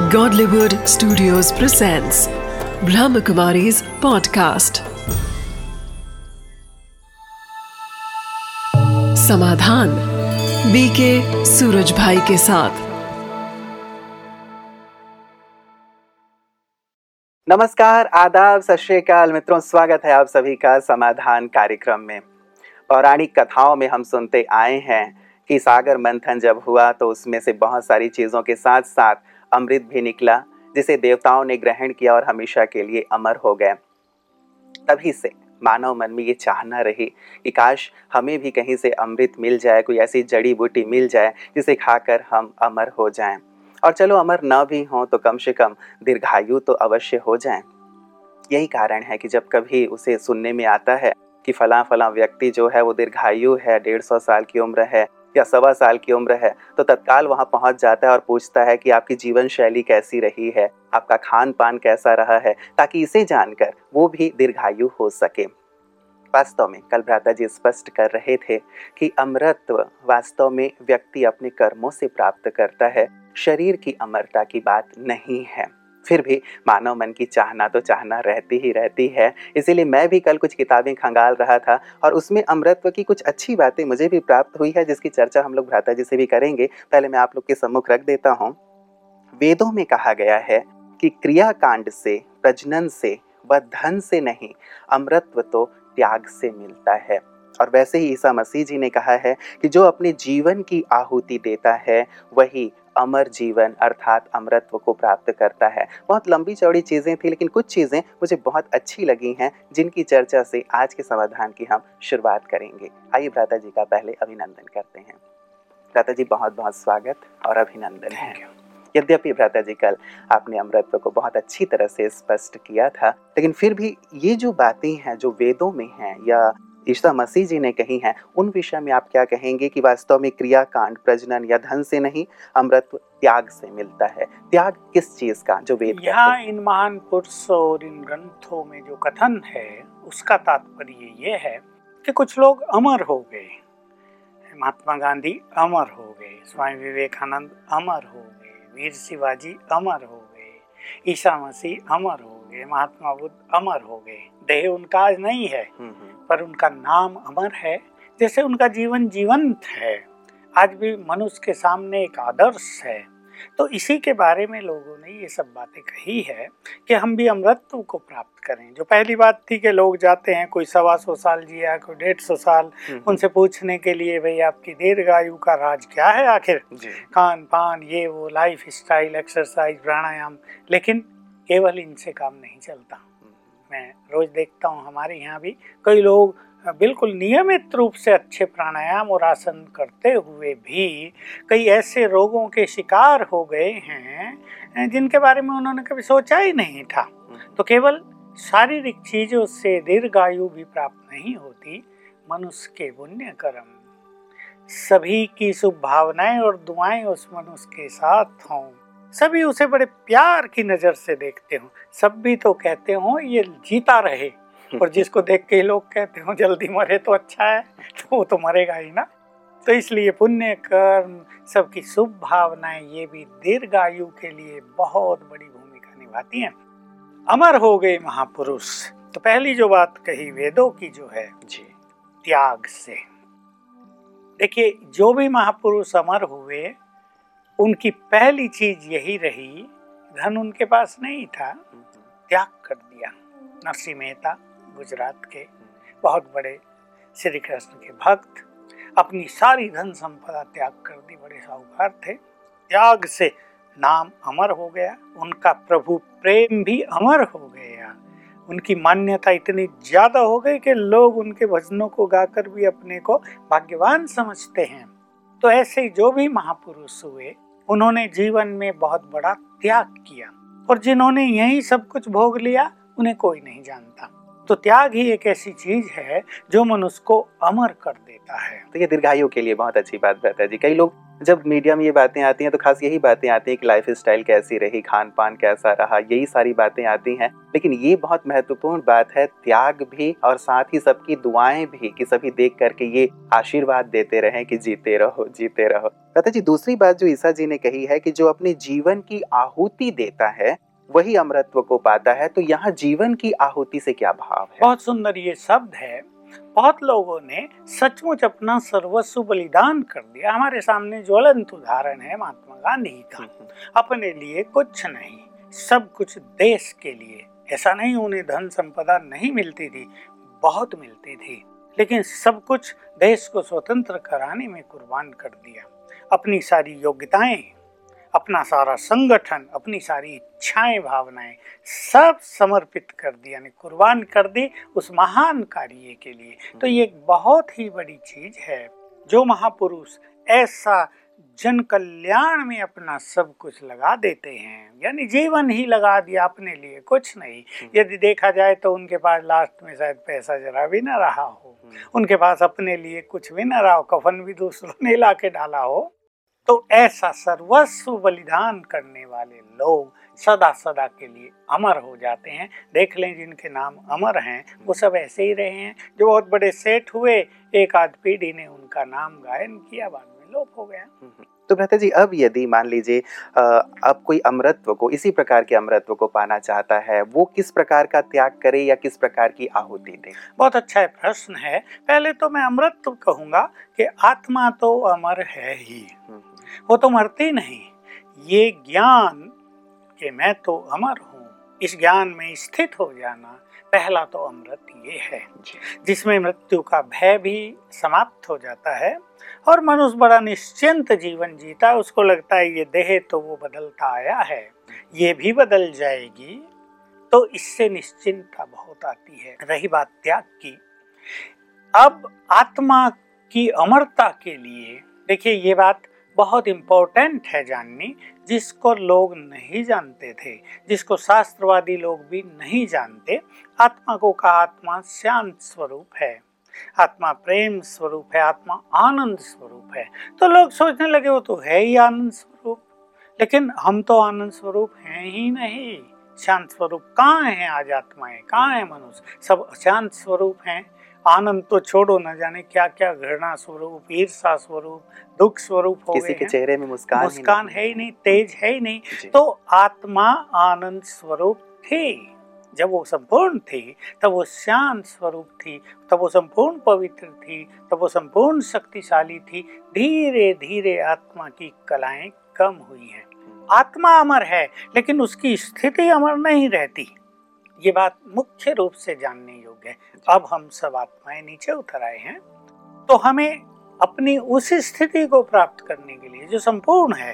Godlywood Studios presents Brahmakumari's podcast. समाधान BK Suraj Bhai के साथ। नमस्कार, आदाब, सत श्री अकाल मित्रों, स्वागत है आप सभी का समाधान कार्यक्रम में। पौराणिक कथाओं में हम सुनते आए हैं कि सागर मंथन जब हुआ तो उसमें से बहुत सारी चीज़ों के साथ साथ अमृत भी निकला, जिसे देवताओं ने ग्रहण किया और हमेशा के लिए अमर हो गए। तभी से मानव मन में ये चाहना रही कि काश हमें भी कहीं से अमृत मिल जाए, कोई ऐसी जड़ी बूटी मिल जाए जिसे खाकर हम अमर हो जाएं। और चलो अमर न भी हों तो कम से कम दीर्घायु तो अवश्य हो जाएं। यही कारण है कि जब कभी उसे सुनने में आता है कि फला व्यक्ति जो है वो दीर्घायु है, 150 साल की उम्र है या 1.25 साल की उम्र है, तो तत्काल वहाँ पहुँच जाता है और पूछता है कि आपकी जीवन शैली कैसी रही है, आपका खान पान कैसा रहा है, ताकि इसे जानकर वो भी दीर्घायु हो सके। वास्तव में कल भ्राता जी स्पष्ट कर रहे थे कि अमरत्व वास्तव में व्यक्ति अपने कर्मों से प्राप्त करता है, शरीर की अमरता की बात नहीं है। फिर भी मानव मन की चाहना तो चाहना रहती है। इसीलिए मैं भी कल कुछ किताबें खंगाल रहा था और उसमें अमरत्व की कुछ अच्छी बातें मुझे भी प्राप्त हुई है, जिसकी चर्चा हम लोग भ्राता जी से भी करेंगे। पहले मैं आप लोग के सम्मुख रख देता हूँ। वेदों में कहा गया है कि क्रियाकांड से, प्रजनन से व धन से नहीं, अमरत्व तो त्याग से मिलता है। और वैसे ही ईसा मसीह जी ने कहा है कि जो अपने जीवन की आहुति देता है वही अमर जीवन अर्थात अमरत्व को प्राप्त करता है। बहुत लंबी चौड़ी चीज़ें थी, लेकिन कुछ चीज़ें मुझे बहुत अच्छी लगी हैं, जिनकी चर्चा से आज के समाधान की हम शुरुआत करेंगे। आइए भ्राता जी का पहले अभिनंदन करते हैं। भ्राता जी बहुत बहुत स्वागत और अभिनंदन है। यद्यपि भ्राता जी कल आपने अमरत्व को बहुत अच्छी तरह से स्पष्ट किया था, लेकिन फिर भी ये जो बातें हैं जो वेदों में हैं या ईसा मसीह जी ने कही हैं, उन विषय में आप क्या कहेंगे कि वास्तव में क्रियाकांड, प्रजनन या धन से नहीं, अमरत्व त्याग से मिलता है। त्याग किस चीज का, जो वेद यहाँ इन महान पुरुषों और इन ग्रंथों में जो कथन है उसका तात्पर्य ये है कि कुछ लोग अमर हो गए। महात्मा गांधी अमर हो गए, स्वामी विवेकानंद अमर हो गए, वीर शिवाजी अमर हो गए, ईसा मसीह अमर हो गए, महात्मा बुद्ध अमर हो गए। देह उनका आज नहीं है पर उनका नाम अमर है, जैसे उनका जीवन जीवंत है, आज भी मनुष्य के सामने एक आदर्श है। तो इसी के बारे में लोगों ने ये सब बातें कही है कि हम भी अमरत्व को प्राप्त करें। जो पहली बात थी कि लोग जाते हैं, कोई 125 साल जिया, कोई 150 साल, उनसे पूछने के लिए भाई आपकी दीर्घायु का राज क्या है, आखिर खान पान, ये वो, लाइफ स्टाइल, एक्सरसाइज, प्राणायाम। लेकिन केवल इनसे काम नहीं चलता। मैं रोज देखता हूँ हमारे यहाँ भी कई लोग बिल्कुल नियमित रूप से अच्छे प्राणायाम और आसन करते हुए भी कई ऐसे रोगों के शिकार हो गए हैं जिनके बारे में उन्होंने कभी सोचा ही नहीं था। तो केवल शारीरिक चीजों से दीर्घायु भी प्राप्त नहीं होती। मनुष्य के पुण्य कर्म, सभी की शुभ भावनाएं और दुआएं उस मनुष्य के साथ हों, सभी उसे बड़े प्यार की नजर से देखते हो, सब भी तो कहते हो ये जीता रहे, और जिसको देख के लोग कहते हो जल्दी मरे तो अच्छा है, तो वो तो मरेगा ही ना। तो इसलिए पुण्य कर्म, सबकी शुभ भावनाएं, ये भी दीर्घायु के लिए बहुत बड़ी भूमिका निभाती हैं। अमर हो गए महापुरुष। तो पहली जो बात कही वेदों की जो है जी, त्याग से। देखिए, जो भी महापुरुष अमर हुए उनकी पहली चीज यही रही, धन उनके पास नहीं था, त्याग कर दिया। नरसिंह मेहता गुजरात के बहुत बड़े श्री कृष्ण के भक्त, अपनी सारी धन संपदा त्याग कर दी, बड़े साहूकार थे। त्याग से नाम अमर हो गया, उनका प्रभु प्रेम भी अमर हो गया, उनकी मान्यता इतनी ज्यादा हो गई कि लोग उनके भजनों को गाकर भी अपने को भाग्यवान समझते हैं। तो ऐसे जो भी महापुरुष हुए उन्होंने जीवन में बहुत बड़ा त्याग किया, और जिन्होंने यही सब कुछ भोग लिया उन्हें कोई नहीं जानता। तो त्याग ही एक ऐसी चीज है जो मनुष्य को अमर कर देता है। तो ये दीर्घायु के लिए बहुत अच्छी बात बताई जी। कई लोग जब मीडिया में ये बातें आती हैं तो खास यही बातें आती हैं कि लाइफ स्टाइल कैसी रही, खान पान कैसा रहा, यही सारी बातें आती हैं। लेकिन ये बहुत महत्वपूर्ण बात है, त्याग भी और साथ ही सबकी दुआएं भी, कि सभी देख करके ये आशीर्वाद देते रहें कि जीते रहो जीते रहो। लता जी, दूसरी बात जो ईसा जी ने कही है कि जो अपने जीवन की आहुति देता है वही अमरत्व को पाता है, तो यहाँ जीवन की आहुति से क्या भाव है? बहुत सुंदर ये शब्द है। बहुत लोगों ने सचमुच अपना सर्वस्व बलिदान कर दिया। हमारे सामने ज्वलंत उदाहरण है महात्मा गांधी का। अपने लिए कुछ नहीं, सब कुछ देश के लिए। ऐसा नहीं उन्हें धन संपदा नहीं मिलती थी, बहुत मिलती थी, लेकिन सब कुछ देश को स्वतंत्र कराने में कुर्बान कर दिया। अपनी सारी योग्यताएं, अपना सारा संगठन, अपनी सारी इच्छाएं, भावनाएं सब समर्पित कर दी, यानी कुर्बान कर दी उस महान कार्य के लिए। तो ये एक बहुत ही बड़ी चीज है। जो महापुरुष ऐसा जन कल्याण में अपना सब कुछ लगा देते हैं, यानी जीवन ही लगा दिया अपने लिए, कुछ नहीं। यदि देखा जाए तो उनके पास लास्ट में शायद पैसा जरा भी न रहा हो, उनके पास अपने लिए कुछ भी न रहा हो, कफन भी दूसरों ने ला के डाला हो। तो ऐसा सर्वस्व बलिदान करने वाले लोग सदा सदा के लिए अमर हो जाते हैं। देख लें जिनके नाम अमर हैं वो सब ऐसे ही रहे हैं। जो बहुत बड़े सेठ हुए, एक आध पीढ़ी ने उनका नाम गायन किया, बाद में लोप हो गया। तो भ्राता जी, अब यदि मान लीजिए अब कोई अमरत्व को, इसी प्रकार के अमरत्व को पाना चाहता है, वो किस प्रकार का त्याग करे या किस प्रकार की आहुति दे? बहुत अच्छा प्रश्न है। पहले तो मैं अमरत्व कहूंगा कि आत्मा तो अमर है ही, वो तो मरती नहीं। ये ज्ञान कि मैं तो अमर हूँ, इस ज्ञान में स्थित हो जाना पहला तो अमृत ये है, जिसमें मृत्यु का भय भी समाप्त हो जाता है और मनुष्य बड़ा निश्चिंत जीवन जीता। उसको लगता है ये देह तो वो बदलता आया है, ये भी बदल जाएगी, तो इससे निश्चिंतता बहुत आती है। रही बात त्याग की, अब आत्मा की अमरता के लिए देखिए ये बात बहुत इम्पोर्टेंट है जाननी, जिसको लोग नहीं जानते थे, जिसको शास्त्रवादी लोग भी नहीं जानते। आत्मा को कहा आत्मा शांत स्वरूप है, आत्मा प्रेम स्वरूप है, आत्मा आनंद स्वरूप है। तो लोग सोचने लगे वो तो है ही आनंद स्वरूप, लेकिन हम तो आनंद स्वरूप हैं ही नहीं। शांत स्वरूप कहाँ है? आज आत्माएं कहाँ है? मनुष्य सब अशांत स्वरूप हैं। आनंद तो छोड़ो, न जाने क्या क्या घृणा स्वरूप, ईर्षा स्वरूप, दुख स्वरूप हो गए। किसी के चेहरे में मुस्कान है ही नहीं, तेज है ही नहीं। तो आत्मा आनंद स्वरूप थी, जब वो संपूर्ण थी तब वो शांत स्वरूप थी, तब वो संपूर्ण पवित्र थी, तब वो संपूर्ण शक्तिशाली थी। धीरे धीरे आत्मा की कलाएं कम हुई हैं। आत्मा अमर है लेकिन उसकी स्थिति अमर नहीं रहती। ये बात मुख्य रूप से जानने योग्य है। अब हम सब आत्माएं नीचे उतर आए हैं, तो हमें अपनी उस स्थिति को प्राप्त करने के लिए जो संपूर्ण है,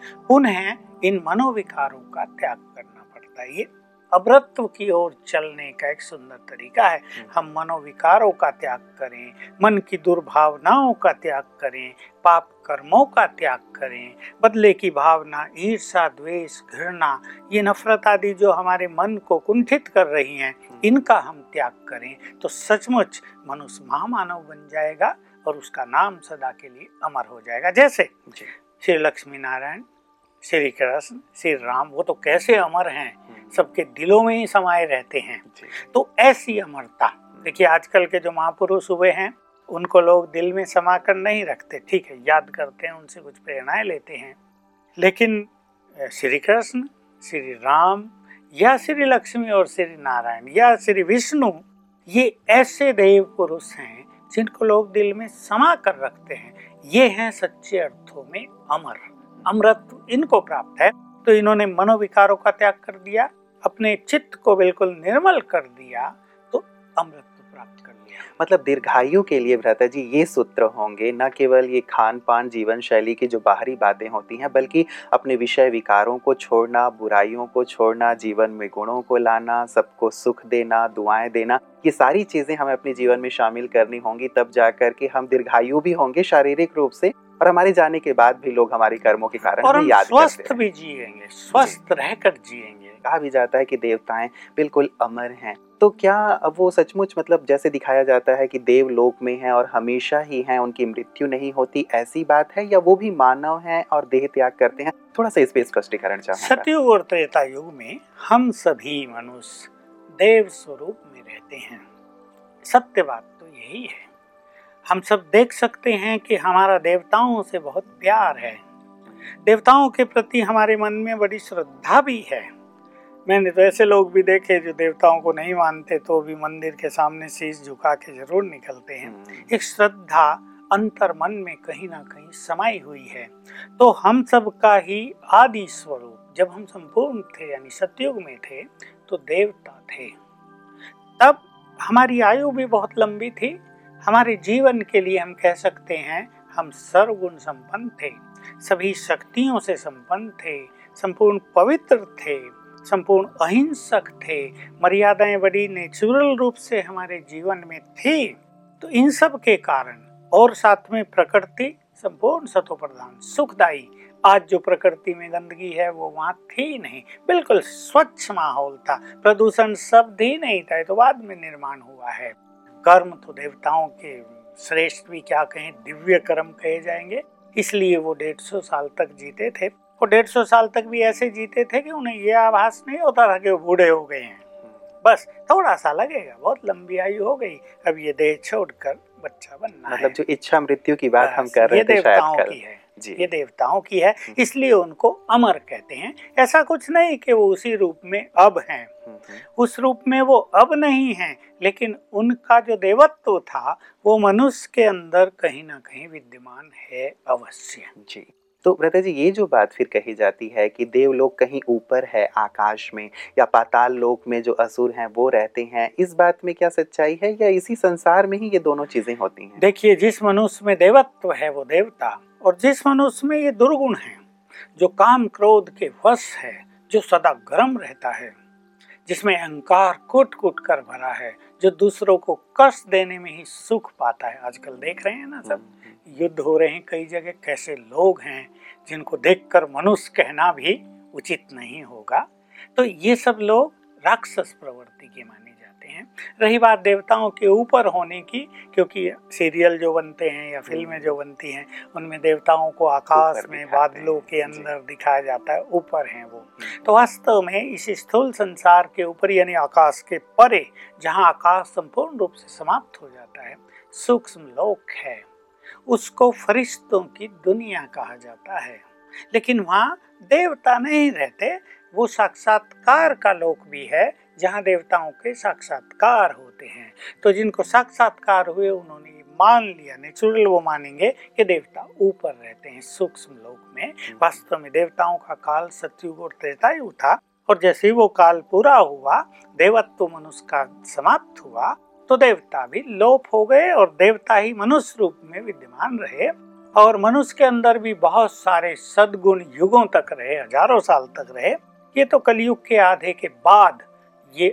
पुनः इन मनोविकारों का त्याग करना पड़ता है। ये अमरत्व की ओर चलने का एक सुंदर तरीका है। हम मनोविकारों का त्याग करें, मन की दुर्भावनाओं का त्याग करें, पाप कर्मों का त्याग करें, बदले की भावना, ईर्षा, द्वेष, घृणा, ये नफरत आदि जो हमारे मन को कुंठित कर रही हैं, इनका हम त्याग करें तो सचमुच मनुष्य महामानव बन जाएगा और उसका नाम सदा के लिए अमर हो जाएगा। जैसे श्री लक्ष्मी नारायण, श्री कृष्ण, श्री राम, वो तो कैसे अमर हैं, सबके दिलों में ही समाये रहते हैं। तो ऐसी अमरता देखिए, आजकल के जो महापुरुष हुए हैं उनको लोग दिल में समा कर नहीं रखते, ठीक है, याद करते हैं, उनसे कुछ प्रेरणाएं लेते हैं, लेकिन श्री कृष्ण, श्री राम या श्री लक्ष्मी और श्री नारायण या श्री विष्णु, ये ऐसे देव पुरुष हैं जिनको लोग दिल में समा कर रखते हैं। ये हैं सच्चे अर्थों में अमर। अमरत्व इनको प्राप्त है। तो इन्होंने मनोविकारों का त्याग कर दिया, अपने चित्त को बिल्कुल निर्मल कर दिया, तो अमरत्व प्राप्त कर लिया। मतलब दीर्घायु के लिए भ्राता जी ये सूत्र होंगे, न केवल ये खान पान जीवन शैली की जो बाहरी बातें होती हैं, बल्कि अपने विषय विकारों को छोड़ना, बुराइयों को छोड़ना, जीवन में गुणों को लाना, सबको सुख देना, दुआएं देना, ये सारी चीजें हमें अपने जीवन में शामिल करनी होंगी। तब जाकर के हम दीर्घायु भी होंगे शारीरिक रूप से, और हमारे जाने के बाद भी लोग हमारे कर्मों के कारण और हम याद स्वस्थ भी जिएंगे, स्वस्थ रहकर जिएंगे। कहा भी जाता है कि देवताएं बिल्कुल अमर हैं। तो क्या वो सचमुच मतलब जैसे दिखाया जाता है कि देवलोक में है और हमेशा ही हैं, उनकी मृत्यु नहीं होती, ऐसी बात है या वो भी मानव हैं और देह त्याग करते हैं? थोड़ा सा इस पे स्पष्टीकरण चाहूंगा। सतयुग और त्रेता युग में हम सभी मनुष्य देव स्वरूप में रहते हैं। सत्य बात तो यही है। हम सब देख सकते हैं कि हमारा देवताओं से बहुत प्यार है, देवताओं के प्रति हमारे मन में बड़ी श्रद्धा भी है। मैंने तो ऐसे लोग भी देखे जो देवताओं को नहीं मानते तो भी मंदिर के सामने शीश झुका के जरूर निकलते हैं। एक श्रद्धा अंतर मन में कहीं ना कहीं समाई हुई है। तो हम सब का ही आदि स्वरूप जब हम संपूर्ण थे यानी सतयुग में थे तो देवता थे। तब हमारी आयु भी बहुत लंबी थी। हमारे जीवन के लिए हम कह सकते हैं हम सर्वगुण संपन्न थे, सभी शक्तियों से संपन्न थे, संपूर्ण पवित्र थे, संपूर्ण अहिंसक थे, मर्यादाएं बड़ी नेचुरल रूप से हमारे जीवन में थी। तो इन सब के कारण और साथ में प्रकृति संपूर्ण सतो प्रधान सुखदायी। आज जो प्रकृति में गंदगी है वो वहाँ थी नहीं, बिल्कुल स्वच्छ माहौल था, प्रदूषण शब्द ही नहीं था, तो बाद में निर्माण हुआ है। कर्म तो देवताओं के श्रेष्ठ भी क्या कहें, दिव्य कर्म कहे जाएंगे। इसलिए वो 150 साल तक जीते थे और 150 साल तक भी ऐसे जीते थे कि उन्हें ये आभास नहीं होता था कि वो बूढ़े हो गए हैं। बस थोड़ा सा लगेगा, बहुत लंबी आयु हो गई, अब ये देह छोड़कर बच्चा बनना मतलब है। जो इच्छा मृत्यु की बात हम कर रहे थे देवताओं शायद की है जी। ये देवताओं की है, इसलिए उनको अमर कहते हैं। ऐसा कुछ नहीं कि वो उसी रूप में अब हैं, उस रूप में वो अब नहीं हैं, लेकिन उनका जो देवत्व था वो मनुष्य के अंदर कहीं ना कहीं विद्यमान है अवश्य जी। तो भ्राता जी, ये जो बात फिर कही जाती है कि देवलोक कहीं ऊपर है आकाश में या पाताल लोक में जो असुर हैं वो रहते हैं, इस बात में क्या सच्चाई है या इसी संसार में ही ये दोनों चीजें होती हैं? देखिए, जिस मनुष्य में देवत्व है वो देवता, और जिस मनुष्य में ये दुर्गुण है, जो काम क्रोध के वश है, जो सदा गर्म रहता है, जिसमें अहंकार कुट कुट कर भरा है, जो दूसरों को कष्ट देने में ही सुख पाता है। आजकल देख रहे हैं ना, सब युद्ध हो रहे हैं कई जगह, कैसे लोग हैं जिनको देखकर मनुष्य कहना भी उचित नहीं होगा। तो ये सब लोग राक्षस प्रवृत्ति के माने जाते हैं। रही बात देवताओं के ऊपर होने की, क्योंकि सीरियल जो बनते हैं या फिल्में जो बनती हैं उनमें देवताओं को आकाश में बादलों के अंदर दिखाया जाता है, ऊपर हैं वो। तो वास्तव में इस स्थूल संसार के ऊपर यानी आकाश के परे, जहाँ आकाश संपूर्ण रूप से समाप्त हो जाता है, सूक्ष्म लोक है, उसको फरिश्तों की दुनिया कहा जाता है। लेकिन वहाँ देवता नहीं रहते, वो साक्षात्कार का लोक भी है जहाँ देवताओं के साक्षात्कार होते हैं। तो जिनको साक्षात्कार हुए उन्होंने मान लिया, नेचुरल वो मानेंगे कि देवता ऊपर रहते हैं सूक्ष्म लोक में। वास्तव में देवताओं का काल सतयुग और त्रेता युग था, और जैसे ही वो काल पूरा हुआ, देवत्व मनुष्य का समाप्त हुआ, तो देवता भी लोप हो गए और देवता ही मनुष्य रूप में विद्यमान रहे। और मनुष्य के अंदर भी बहुत सारे सद्गुण युगों तक रहे, हजारों साल तक रहे। ये तो कलयुग के आधे के बाद ये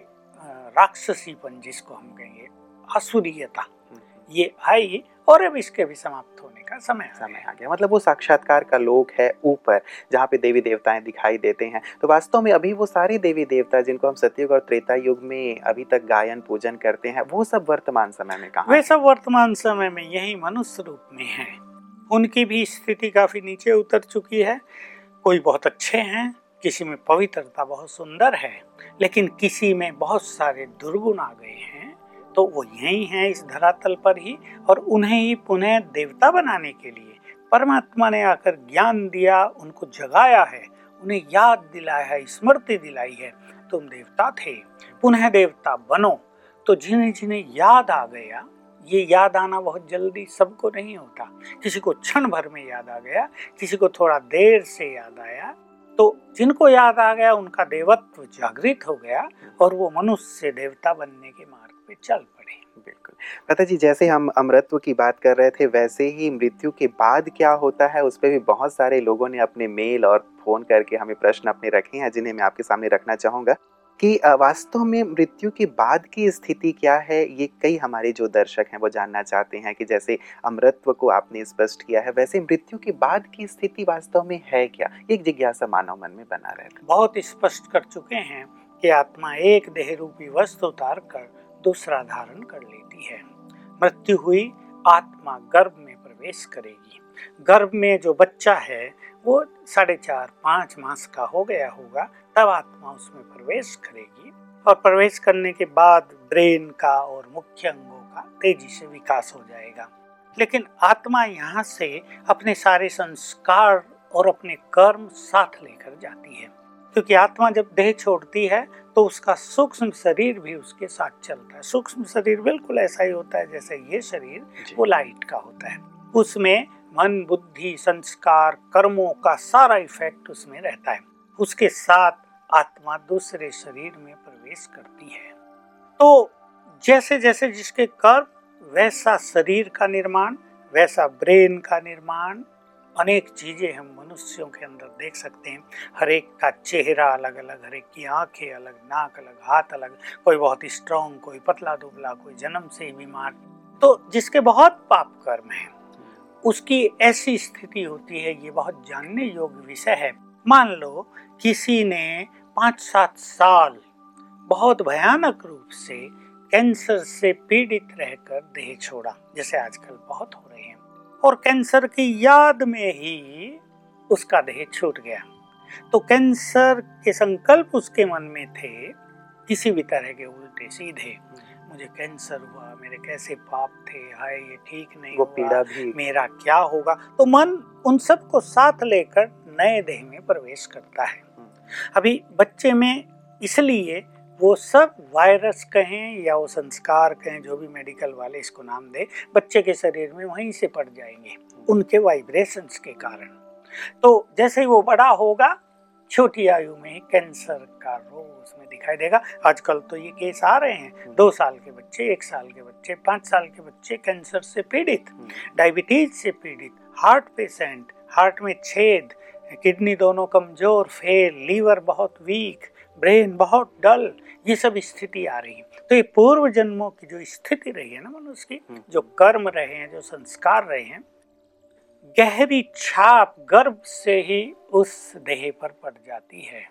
राक्षसीपन जिसको हम कहेंगे, असुरीयता, ये आई और अब इसके भी समाप्त होने का समय आ गया। मतलब वो साक्षात्कार का लोक है ऊपर, जहाँ पे देवी देवताएं दिखाई देते हैं। तो वास्तव में अभी वो सारे देवी देवता जिनको हम सतयुग और त्रेता युग में अभी तक गायन पूजन करते हैं, वो सब वर्तमान समय में कहाँ? वे सब वर्तमान समय में यही मनुष्य रूप में हैं। उनकी भी स्थिति काफी नीचे उतर चुकी है। कोई बहुत अच्छे हैं, किसी में पवित्रता बहुत सुंदर है, लेकिन किसी में बहुत सारे दुर्गुण आ गए हैं। तो वो यही हैं इस धरातल पर ही, और उन्हें ही पुनः देवता बनाने के लिए परमात्मा ने आकर ज्ञान दिया, उनको जगाया है, उन्हें याद दिलाया है, स्मृति दिलाई है, तुम देवता थे, पुनः देवता बनो। तो जिन्हें जिन्हें याद आ गया, ये याद आना बहुत जल्दी सबको नहीं होता, किसी को क्षण भर में याद आ गया, किसी को थोड़ा देर से याद आया। तो जिनको याद आ गया उनका देवत्व जागृत हो गया और वो मनुष्य से देवता बनने के मार्ग पे चल पड़े। बिल्कुल माता जी, जैसे हम अमरत्व की बात कर रहे थे, वैसे ही मृत्यु के बाद क्या होता है उस पर भी बहुत सारे लोगों ने अपने मेल और फोन करके हमें प्रश्न अपने रखे हैं, जिन्हें मैं आपके सामने रखना चाहूँगा कि वास्तव में मृत्यु के बाद की स्थिति क्या है। ये कई हमारे जो दर्शक हैं वो जानना चाहते हैं कि जैसे अमरत्व को आपने स्पष्ट किया है, वैसे मृत्यु के बाद की स्थिति वास्तव में है क्या। एक जिज्ञासा मानव मन में बना रहता है। बहुत स्पष्ट कर चुके हैं कि आत्मा एक देह रूपी वस्त्र उतार कर दूसरा धारण कर लेती है। मृत्यु हुई, आत्मा गर्भ में प्रवेश करेगी। गर्भ में जो बच्चा है वो 4.5-5 मास का हो गया होगा, तब आत्मा उसमें प्रवेश करेगी और प्रवेश करने के बाद ब्रेन का और मुख्य अंगों का तेजी से विकास हो जाएगा। लेकिन आत्मा यहाँ से अपने सारे संस्कार और अपने कर्म साथ लेकर जाती है, क्योंकि आत्मा जब देह छोड़ती है तो उसका सूक्ष्म शरीर भी उसके साथ चलता है। सूक्ष्म शरीर बिल्कुल ऐसा ही होता है जैसे ये शरीर वो लाइट का होता है। उसमें मन, बुद्धि, संस्कार, कर्मों का सारा इफेक्ट उसमें रहता है। उसके साथ आत्मा दूसरे शरीर में प्रवेश करती है। तो जैसे जैसे जिसके कर्म, वैसा शरीर का निर्माण, वैसा ब्रेन का निर्माण। अनेक चीजें हम मनुष्यों के अंदर देख सकते हैं। हर एक का चेहरा अलग अलग, हर एक की आंखें अलग, नाक अलग, हाथ अलग, कोई बहुत स्ट्रॉन्ग, कोई पतला दुबला, कोई जन्म से ही बीमार। तो जिसके बहुत पाप कर्म है उसकी ऐसी स्थिति होती है। ये बहुत जानने योग्य विषय है। मान लो किसी ने 5-7 साल बहुत भयानक रूप से कैंसर से पीड़ित रहकर देह छोड़ा, जैसे आजकल बहुत हो रहे हैं, और कैंसर की याद में ही उसका देह छूट गया। तो कैंसर के संकल्प उसके मन में थे किसी भी तरह के उल्टे सीधे, मुझे कैंसर हुआ, मेरे कैसे पाप थे, हाय ये ठीक नहीं वो हुआ, पीड़ा भी, मेरा क्या होगा। तो मन उन सब को साथ लेकर नए देह में प्रवेश करता है। अभी बच्चे में इसलिए वो सब वायरस कहें या वो संस्कार कहें, जो भी मेडिकल वाले इसको नाम दे, बच्चे के शरीर में वहीं से पड़ जाएंगे उनके वाइब्रेशंस के कारण। तो जैसे ही वो बड़ा होगा, छोटी आयु में कैंसर का रोग उसमें दिखाई देगा। आजकल तो ये केस आ रहे हैं, 2 साल के बच्चे, 1 साल के बच्चे, 5 साल के बच्चे कैंसर से पीड़ित, डायबिटीज से पीड़ित, हार्ट पेशेंट, हार्ट में छेद, किडनी दोनों कमजोर, फेल, लीवर बहुत वीक, ब्रेन बहुत डल, ये सब स्थिति आ रही है। तो ये पूर्व जन्मों की जो स्थिति रही है ना मनुष्य की, जो कर्म रहे हैं, जो संस्कार रहे हैं, गहरी छाप गर्भ से ही उस देह पर पड़ जाती है।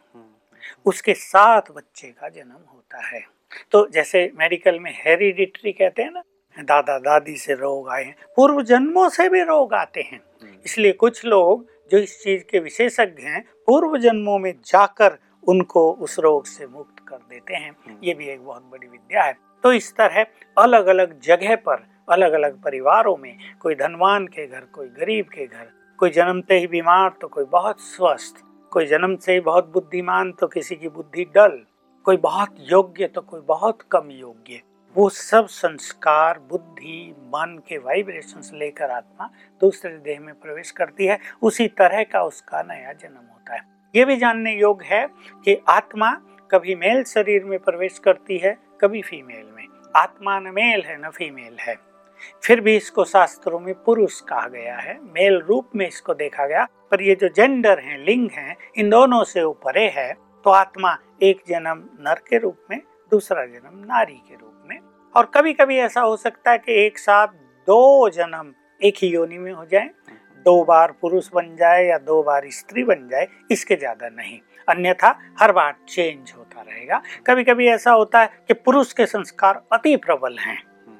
उसके साथ बच्चे का जन्म होता है। तो जैसे मेडिकल में हेरिडिटरी कहते हैं ना, दादा दादी से रोग आए हैं, पूर्व जन्मों से भी रोग आते हैं। इसलिए कुछ लोग जो इस चीज के विशेषज्ञ हैं, पूर्व जन्मों में जाकर उनको उस रोग से मुक्त कर देते हैं। ये भी एक बहुत बड़ी विद्या है। तो इस तरह अलग अलग जगह पर, अलग अलग परिवारों में, कोई धनवान के घर, कोई गरीब के घर, कोई जन्मते ही बीमार तो कोई बहुत स्वस्थ, कोई जन्म से ही बहुत बुद्धिमान तो किसी की बुद्धि डल, कोई बहुत योग्य तो कोई बहुत कम योग्य। वो सब संस्कार, बुद्धि, मन के वाइब्रेशंस लेकर आत्मा दूसरे देह में प्रवेश करती है। उसी तरह का उसका नया जन्म होता है। ये भी जानने योग्य है कि आत्मा कभी मेल शरीर में प्रवेश करती है, कभी फीमेल में। आत्मा न मेल है न फीमेल है, फिर भी इसको शास्त्रों में पुरुष कहा गया है, मेल रूप में इसको देखा गया। पर ये जो जेंडर हैं, लिंग हैं, इन दोनों से ऊपरे है। तो आत्मा एक जन्म नर के रूप में, दूसरा जन्म नारी के रूप में, और कभी कभी ऐसा हो सकता है कि एक साथ 2 जन्म एक ही योनि में हो जाए, 2 बार पुरुष बन जाए या 2 बार स्त्री बन जाए, इसके ज्यादा नहीं। अन्यथा हर बार चेंज होता रहेगा। कभी कभी ऐसा होता है कि पुरुष के संस्कार अति प्रबल हैं,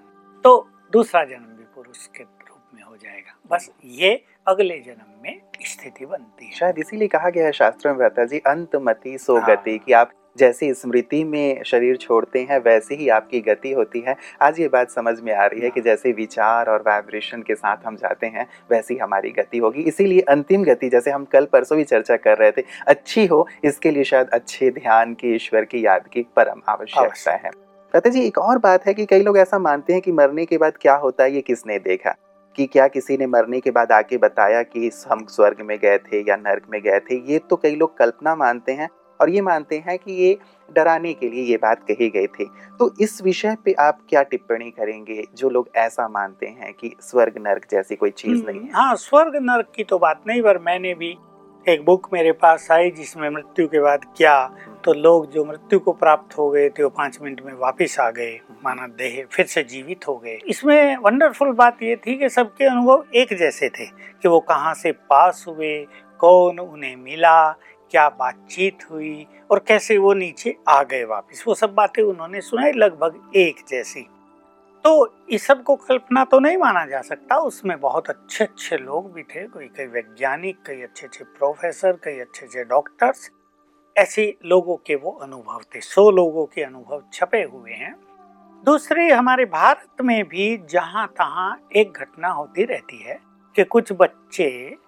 तो दूसरा जन्म भी पुरुष के रूप में हो जाएगा। बस ये अगले जन्म में स्थिति बनती है। शायद इसीलिए कहा गया है शास्त्रों में, भ्राता जी, अंतमति सो गति, कि आप जैसी स्मृति में शरीर छोड़ते हैं वैसे ही आपकी गति होती है। आज ये बात समझ में आ रही है कि जैसे विचार और वाइब्रेशन के साथ हम जाते हैं वैसी हमारी गति होगी। इसीलिए अंतिम गति, जैसे हम कल परसों भी चर्चा कर रहे थे, अच्छी हो, इसके लिए शायद अच्छे ध्यान की, ईश्वर की याद की परम आवश्यकता है। भ्राता जी, एक और बात है कि कई लोग ऐसा मानते हैं कि मरने के बाद क्या होता है ये किसने देखा, कि क्या किसी ने मरने के बाद आके बताया कि हम स्वर्ग में गए थे या नरक में गए थे। ये तो कई लोग कल्पना मानते हैं और ये मानते हैं कि ये डराने के लिए ये बात कही गई थी। तो इस विषय पे आप क्या टिप्पणी करेंगे, जो लोग ऐसा मानते हैं कि स्वर्ग नरक जैसी कोई चीज नहीं है? हाँ, स्वर्ग नरक की तो बात नहीं, पर मैंने भी एक बुक मेरे पास आई जिसमें मृत्यु के बाद क्या, तो लोग जो मृत्यु को प्राप्त हो गए थे वो 5 मिनट में वापस आ गए, माना देह फिर से जीवित हो गए। इसमें वंडरफुल बात ये थी कि सबके अनुभव एक जैसे थे, कि वो कहाँ से पास हुए, कौन उन्हें मिला, क्या बातचीत हुई और कैसे वो नीचे आ गए वापस, वो सब बातें उन्होंने सुनाई लगभग एक जैसी। तो इस सब को कल्पना तो नहीं माना जा सकता, उसमें बहुत अच्छे अच्छे लोग भी थे, कई वैज्ञानिक, कई अच्छे प्रोफेसर, कई अच्छे डॉक्टर्स, ऐसे लोगों के वो अनुभव थे। 100 लोगों के अनुभव छपे हुए हैं। दूसरी, हमारे भारत में भी जहां तहां एक घटना होती रहती है कि कुछ बच्चे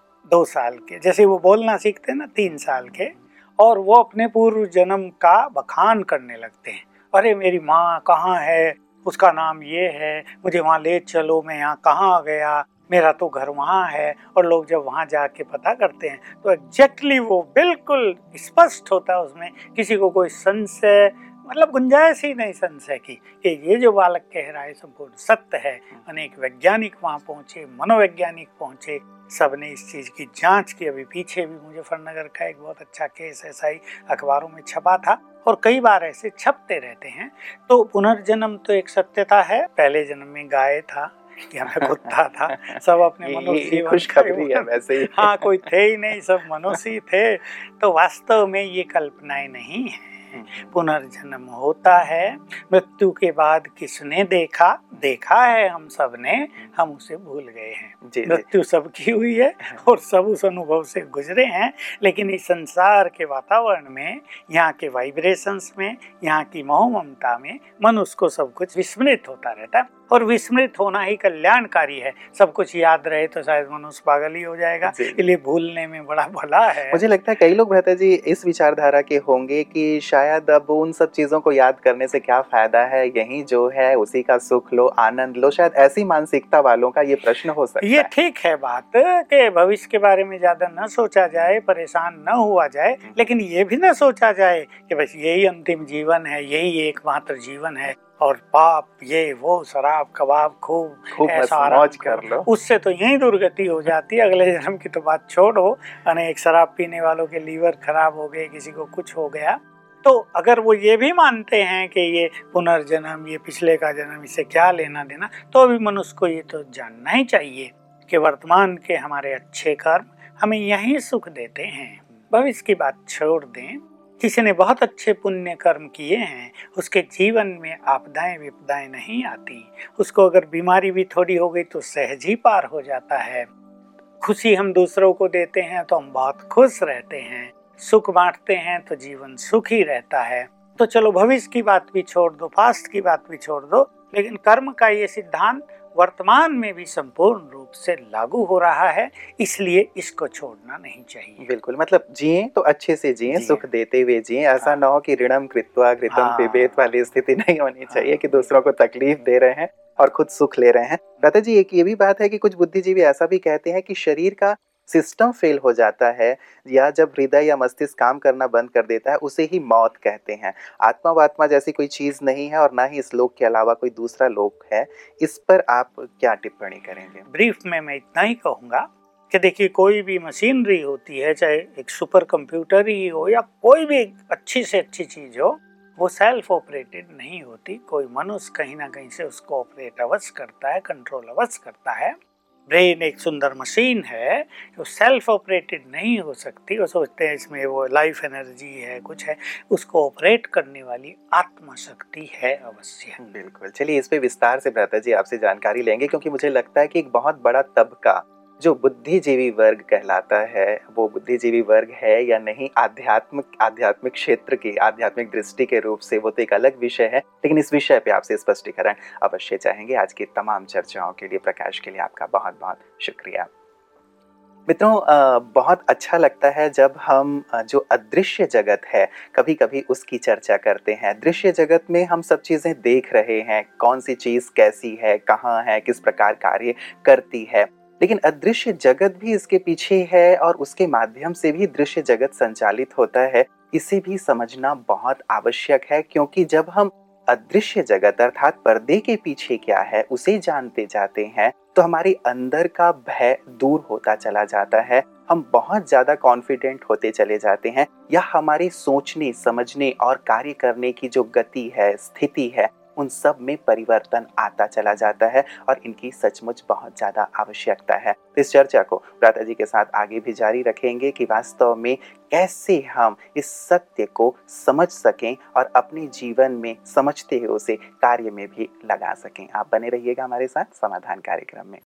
2 साल के, जैसे वो बोलना सीखते हैं ना 3 साल के, और वो अपने पूर्व जन्म का बखान करने लगते हैं। अरे मेरी माँ कहाँ है, उसका नाम ये है, मुझे वहाँ ले चलो, मैं यहाँ कहाँ आ गया, मेरा तो घर वहाँ है। और लोग जब वहाँ जाके पता करते हैं तो एग्जैक्टली वो बिल्कुल स्पष्ट होता है, उसमें किसी को कोई संशय, मतलब गुंजाइश ही नहीं संशय की, कि ये जो बालक कह रहा है संपूर्ण सत्य है। अनेक वैज्ञानिक वहाँ पहुंचे, मनोवैज्ञानिक पहुंचे, सबने इस चीज की जांच की। अभी पीछे भी मुजफ्फरनगर का एक बहुत अच्छा केस ऐसा ही अखबारों में छपा था, और कई बार ऐसे छपते रहते हैं। तो पुनर्जन्म तो एक सत्यता है। पहले जन्म में गाय था या मैं कुत्ता था, सब अपने मनुष्य खुशखबरी है वैसे ही। हाँ, कोई थे ही नहीं, सब मनुष्य थे। तो वास्तव में ये कल्पनाएं नहीं है, पुनर्जन्म होता है। मृत्यु के बाद किसने देखा है हम सब ने, हम उसे भूल गए हैं। मृत्यु सबकी हुई है और सब उस अनुभव से गुजरे हैं, लेकिन इस संसार के वातावरण में, यहाँ के वाइब्रेशंस में, यहाँ की मोह ममता में मनुष्य को सब कुछ विस्मृत होता रहता है, और विस्मृत होना ही कल्याणकारी है। सब कुछ याद रहे तो शायद मनुष्य पागल ही हो जाएगा, इसलिए भूलने में बड़ा भला है। मुझे लगता है कई लोग भ्राता जी इस विचारधारा के होंगे कि शायद अब उन सब चीजों को याद करने से क्या फायदा है, यही जो है उसी का सुख लो, आनंद लो। शायद ऐसी मानसिकता वालों का ये प्रश्न हो सकता है। ये ठीक है बात कि भविष्य के बारे में ज्यादा न सोचा जाए, परेशान न हुआ जाए, लेकिन ये भी न सोचा जाए कि बस यही अंतिम जीवन है, यही एकमात्र जीवन है, और पाप ये वो शराब कबाब खूब ऐसा मौज कर लो, उससे तो यही दुर्गति हो जाती है। अगले जन्म की तो बात छोड़ो, अनेक शराब पीने वालों के लीवर खराब हो गए, किसी को कुछ हो गया। तो अगर वो ये भी मानते हैं कि ये पुनर्जन्म, ये पिछले का जन्म, इससे क्या लेना देना, तो अभी मनुष्य को ये तो जानना ही चाहिए कि वर्तमान के हमारे अच्छे कर्म हमें यही सुख देते हैं। भविष्य की बात छोड़ दें। किसी ने बहुत अच्छे पुण्य कर्म किए हैं, उसके जीवन में आपदाएं विपदाएं नहीं आती। उसको अगर बीमारी भी थोड़ी हो गई तो सहज ही पार हो जाता है। खुशी हम दूसरों को देते हैं तो हम बहुत खुश रहते हैं। सुख बांटते हैं तो जीवन सुखी रहता है। तो चलो भविष्य की बात भी छोड़ दो, पास्ट की बात भी छोड़ दो, लेकिन कर्म का ये सिद्धांत वर्तमान में भी संपूर्ण रूप से लागू हो रहा है, इसलिए इसको छोड़ना नहीं चाहिए। बिल्कुल, मतलब जिए तो अच्छे से जिए, सुख देते हुए जिए। ऐसा ना हो कि ऋणम कृत्वा घृतम पिबेत वाली स्थिति नहीं होनी चाहिए कि दूसरों को तकलीफ दे रहे हैं और खुद सुख ले रहे हैं। भ्राता जी, एक ये भी बात है कि कुछ बुद्धिजीवी ऐसा भी कहते हैं कि शरीर का सिस्टम फेल हो जाता है, या जब हृदय या मस्तिष्क काम करना बंद कर देता है, उसे ही मौत कहते हैं। आत्मा वात्मा जैसी कोई चीज नहीं है, और ना ही इस लोक के अलावा कोई दूसरा लोक है। इस पर आप क्या टिप्पणी करेंगे? ब्रीफ में मैं इतना ही कहूंगा कि देखिए, कोई भी मशीनरी होती है, चाहे एक सुपर कंप्यूटर ही हो या कोई भी अच्छी से अच्छी चीज हो, वो सेल्फ ऑपरेटेड नहीं होती। कोई मनुष्य कहीं ना कहीं से उसको ऑपरेट अवश्य करता है, कंट्रोल अवश्य करता है। ब्रेन एक सुंदर मशीन है, जो सेल्फ ऑपरेटेड नहीं हो सकती। वो सोचते हैं इसमें वो लाइफ एनर्जी है, कुछ है, उसको ऑपरेट करने वाली आत्मा शक्ति है अवश्य। बिल्कुल, चलिए इस पे विस्तार से भ्राता जी आपसे जानकारी लेंगे, क्योंकि मुझे लगता है कि एक बहुत बड़ा तबका जो बुद्धिजीवी वर्ग कहलाता है, वो बुद्धिजीवी वर्ग है या नहीं, आध्यात्मिक क्षेत्र की आध्यात्मिक दृष्टि के रूप से वो तो एक अलग विषय है, लेकिन इस विषय पे आपसे स्पष्टीकरण अवश्य चाहेंगे। आज की तमाम चर्चाओं के लिए, प्रकाश के लिए आपका बहुत बहुत शुक्रिया। मित्रों, बहुत अच्छा लगता है जब हम जो अदृश्य जगत है, कभी कभी उसकी चर्चा करते हैं। दृश्य जगत में हम सब चीज़ें देख रहे हैं, कौन सी चीज़ कैसी है, कहाँ है, किस प्रकार कार्य करती है, लेकिन अदृश्य जगत भी इसके पीछे है, और उसके माध्यम से भी दृश्य जगत संचालित होता है। इसे भी समझना बहुत आवश्यक है, क्योंकि जब हम अदृश्य जगत अर्थात पर्दे के पीछे क्या है उसे जानते जाते हैं, तो हमारे अंदर का भय दूर होता चला जाता है। हम बहुत ज्यादा कॉन्फिडेंट होते चले जाते हैं, या हमारे सोचने समझने और कार्य करने की जो गति है, स्थिति है, उन सब में परिवर्तन आता चला जाता है और इनकी सचमुच बहुत ज़्यादा आवश्यकता है। इस चर्चा को भ्राता जी के साथ आगे भी जारी रखेंगे कि वास्तव में कैसे हम इस सत्य को समझ सकें और अपने जीवन में समझते हुए उसे कार्य में भी लगा सकें। आप बने रहिएगा हमारे साथ समाधान कार्यक्रम में।